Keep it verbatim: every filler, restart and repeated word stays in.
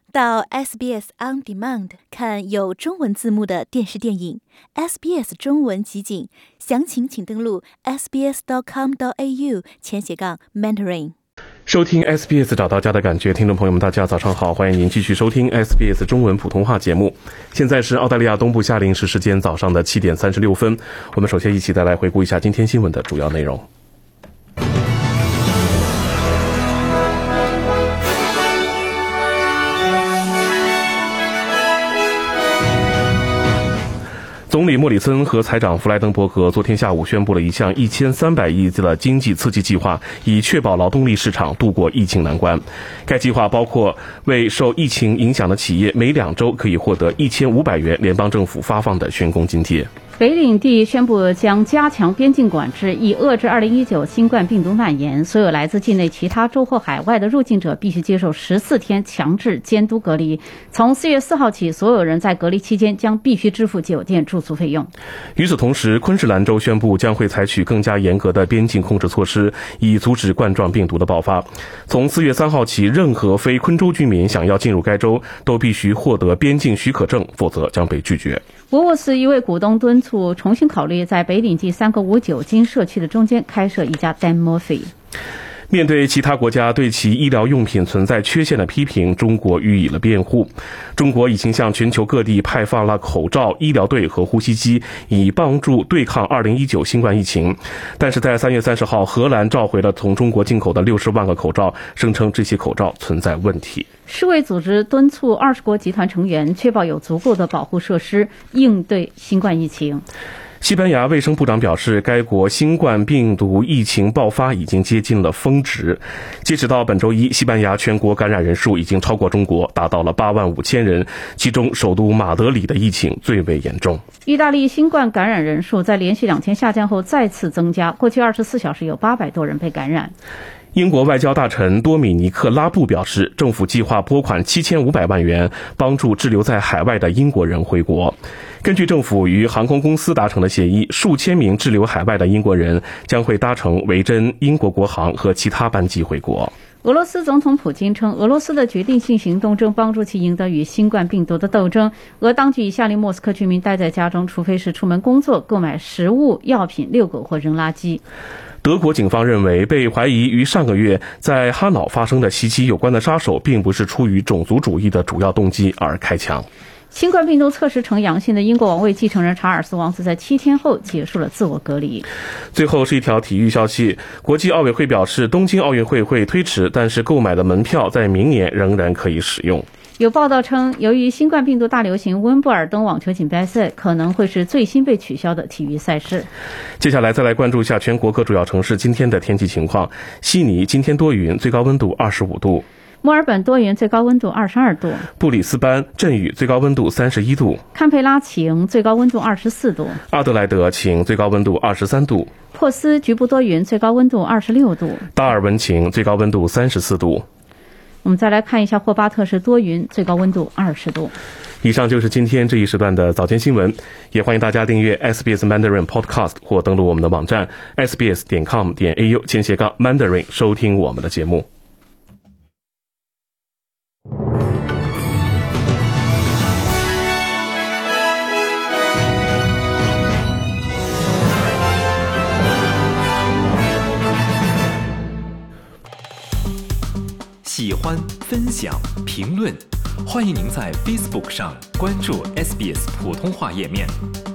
到 S B S On Demand 看有中文字幕的电视电影 S B S 中文集锦，详情请登录 s b s dot com dot a u 前斜杠 Mandarin。 收听 S B S 找到家的感觉，听众朋友们大家早上好，欢迎您继续收听 S B S 中文普通话节目。现在是澳大利亚东部夏令时时间早上的七点三十六分，我们首先一起再来回顾一下今天新闻的主要内容。总理莫里森和财长弗莱登伯格昨天下午宣布了一项一千三百亿的经济刺激计划，以确保劳动力市场度过疫情难关。该计划包括为受疫情影响的企业每两周可以获得一千五百元联邦政府发放的员工津贴。 北领地宣布将加强边境管制，以遏制二零一九新冠病毒蔓延。所有来自境内其他州或海外的入境者必须接受十四天强制监督隔离。从四月四号起，所有人在隔离期间将必须支付酒店住宿费用。 与此同时，昆士兰州宣布将会采取更加严格的边境控制措施，以阻止冠状病毒的爆发。从四月三号起，任何非昆州居民想要进入该州，都必须获得边境许可证，否则将被拒绝。 沃沃斯一位股东敦促重新考虑在北领地三个无酒精社区的中间开设一家 Dan Murphy。 面对其他国家对其医疗用品存在缺陷的批评，中国予以了辩护。中国已经向全球各地派发了口罩、医疗队和呼吸机，以帮助对抗二零一九新冠疫情。但是在三月三十号，荷兰召回了从中国进口的六十万个口罩，声称这些口罩存在问题。 世卫组织敦促二十国集团成员确保有足够的保护设施，应对新冠疫情。 西班牙卫生部长表示，该国新冠病毒疫情爆发已经接近了峰值。截止到本周一，西班牙全国感染人数已经超过中国，达到了八万五千人，其中首都马德里的疫情最为严重。 意大利新冠感染人数在连续两天下降后再次增加，过去二十四小时有八百多人被感染。 英国外交大臣多米尼克·拉布表示，政府计划拨款七千五百万元，帮助滞留在海外的英国人回国。根据政府与航空公司达成的协议，数千名滞留海外的英国人将会搭乘维珍、英国国航和其他班机回国。 俄罗斯总统普京称，俄罗斯的决定性行动正帮助其赢得与新冠病毒的斗争。俄当局已下令莫斯科居民待在家中，除非是出门工作、购买食物、药品、遛狗或扔垃圾。 德国警方认为，被怀疑于上个月在哈瑙发生的袭击有关的杀手并不是出于种族主义的主要动机而开枪。 新冠病毒测试呈阳性的英国王位继承人查尔斯王子在七天后结束了自我隔离。 最后是一条体育消息，国际奥委会表示，东京奥运会会推迟，但是购买的门票在明年仍然可以使用。 有报道称，由于新冠病毒大流行，温布尔登网球锦标赛可能会是最新被取消的体育赛事。 接下来再来关注一下全国各主要城市今天的天气情况。悉尼今天多云，最高温度二十五度。 墨尔本多云，最高温度二十二度。 布里斯班阵雨，最高温度三十一度。 堪培拉晴，最高温度二十四度。 阿德莱德晴，最高温度二十三度。 珀斯局部多云，最高温度二十六度。 达尔文晴，最高温度三十四度。 我们再来看一下霍巴特是多云，最高温度二十度。 以上就是今天这一时段的早间新闻，也欢迎大家订阅 S B S Mandarin Podcast 或登录我们的网站 s b s dot com dot a u 前斜杠 Mandarin 收听我们的节目。 喜欢、分享、评论，欢迎您在 Facebook 上关注 S B S 普通话页面。